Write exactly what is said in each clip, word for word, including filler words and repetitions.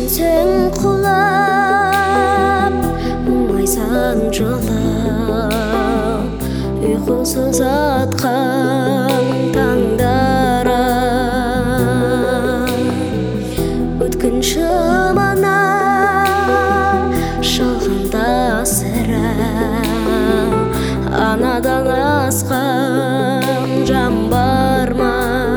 Сүйінсең құлап, мұңайсаң жылап, ұйқысыз атқан таңдара өткінші мана шалғанда сірә анадан асқан жан бар ма?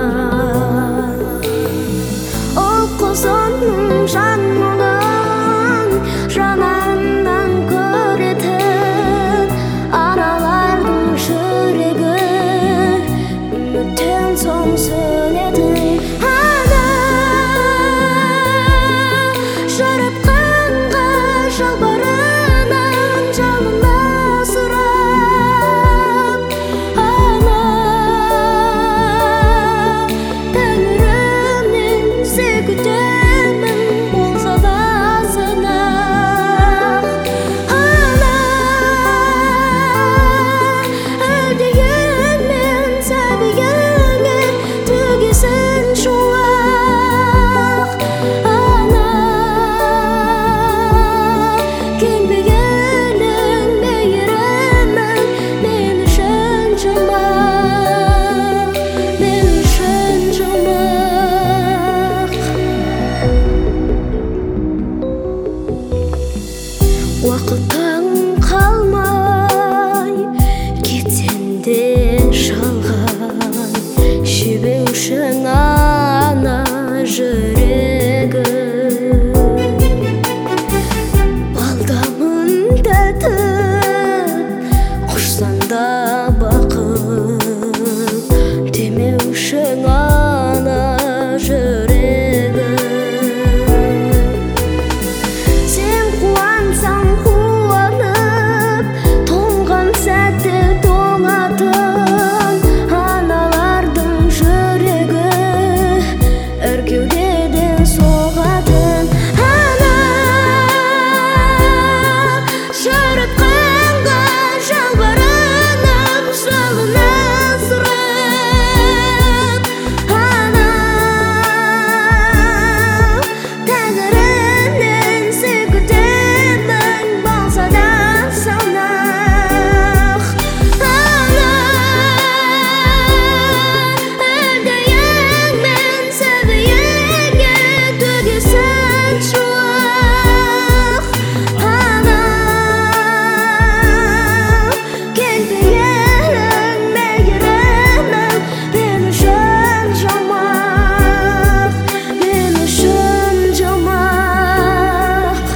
Ол құзының жан мұңын жанарынан көретін аналардың жүрегі үміттен соң сөнетін ана жаратқанға жалбарынан жалына сұрап ана тәңірімнен сен күтемін болса да сынақ ана әлдегенмен сәбиіңе төгесін шуақ ана кең пейілің мейірімің мен үшін жұмақ мен үшін жұмақ уақытың қалмай кетсең де жалған жебеушің ана жүрегі балдамын тәтіп құшсаң да бақыт демеушің ана жүрегі сен қуансаң қуанып тоңған сәтті тоңатын аналардың жүрегі іркеуден соғатын ана жаратқанға жалбарынып жалына сұрап ана тәңірімнен сен күтемін болса да сынақ ана әлдейіңмен сәбиіңе төгесін шуақ ана кең пейілің мейірімің мен үшін жұмақ мен үшін жұмақ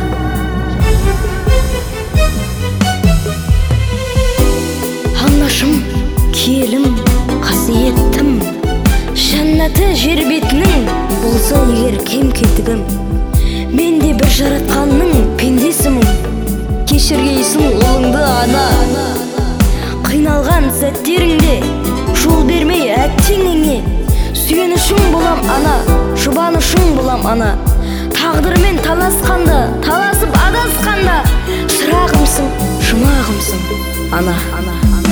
анашым киелім қасиеттім жәннаты жер бетінің болса егер кем кетігім мен де бір жаратқанның пендесімін кешіргейсің ұлыңды ана қиналған сәттеріңде жол бермей әттеңіңе сүйенішің болам ана жұбанышың болам ана тағдырмен таласқанда таласып адасқанда шырағымсың жұмағымсың ана ана